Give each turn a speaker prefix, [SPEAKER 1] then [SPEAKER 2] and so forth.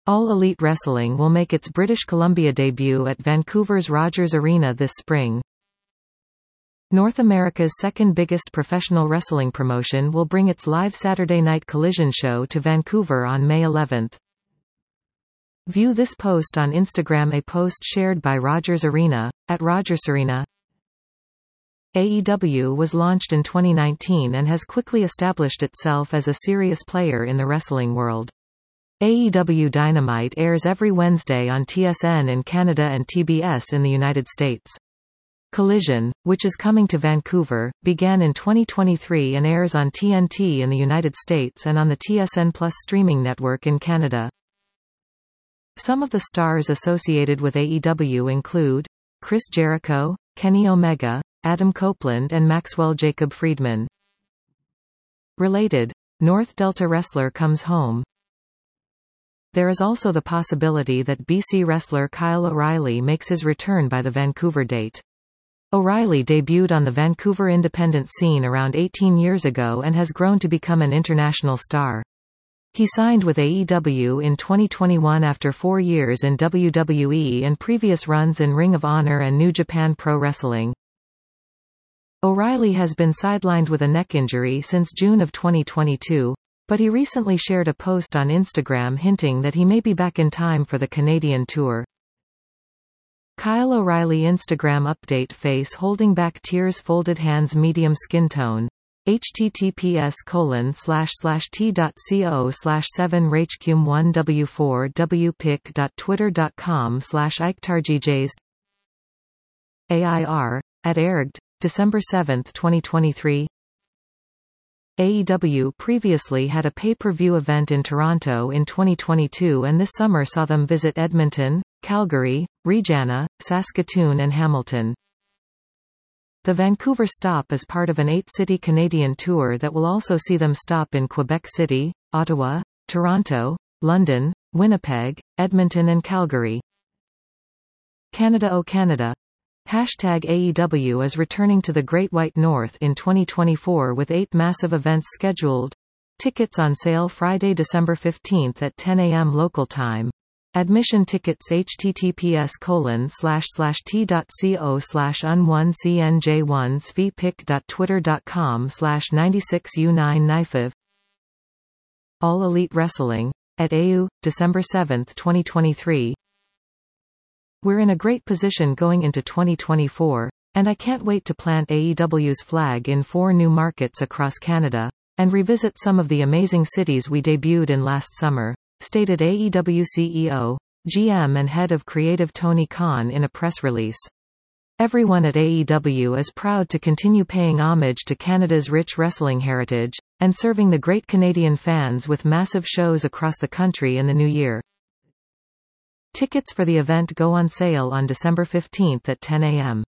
[SPEAKER 1] All Elite Wrestling will make its British Columbia debut at Vancouver's Rogers Arena this spring. North America's second biggest professional wrestling promotion will bring its live Saturday Night Collision show to Vancouver on May 11. View this post on Instagram. A post shared by Rogers Arena, at Rogers Arena. AEW was launched in 2019 and has quickly established itself as a serious player in the wrestling world. AEW Dynamite airs every Wednesday on TSN in Canada and TBS in the United States. Collision, which is coming to Vancouver, began in 2023 and airs on TNT in the United States and on the TSN Plus streaming network in Canada. Some of the stars associated with AEW include Chris Jericho, Kenny Omega, Adam Copeland and Maxwell Jacob Friedman. Related, North Delta wrestler comes home. There is also the possibility that BC wrestler Kyle O'Reilly makes his return by the Vancouver date. O'Reilly debuted on the Vancouver independent scene around 18 years ago and has grown to become an international star. He signed with AEW in 2021 after 4 years in WWE and previous runs in Ring of Honor and New Japan Pro Wrestling. O'Reilly has been sidelined with a neck injury since June of 2022, but he recently shared a post on Instagram hinting that he may be back in time for the Canadian tour. Kyle O'Reilly Instagram update: face holding back tears, folded hands, medium skin tone. https://t.co/7rhqm1w4wpic.twitter.com/iktargjs AIR, at Erged, December 7, 2023. AEW previously had a pay-per-view event in Toronto in 2022 and this summer saw them visit Edmonton, Calgary, Regina, Saskatoon and Hamilton. The Vancouver stop is part of an 8-city Canadian tour that will also see them stop in Quebec City, Ottawa, Toronto, London, Winnipeg, Edmonton and Calgary. Canada. Oh Canada! #AEW is returning to the Great White North in 2024 with 8 massive events scheduled. Tickets on sale Friday, December 15 at 10 a.m. local time. Admission tickets https://t.co/un1cnj1svipic.twitter.com/96u9nifiv. All Elite Wrestling, at AU, December 7, 2023. We're in a great position going into 2024, and I can't wait to plant AEW's flag in 4 new markets across Canada, and revisit some of the amazing cities we debuted in last summer, stated AEW CEO, GM and head of creative Tony Khan in a press release. Everyone at AEW is proud to continue paying homage to Canada's rich wrestling heritage, and serving the great Canadian fans with massive shows across the country in the new year. Tickets for the event go on sale on December 15 at 10 a.m.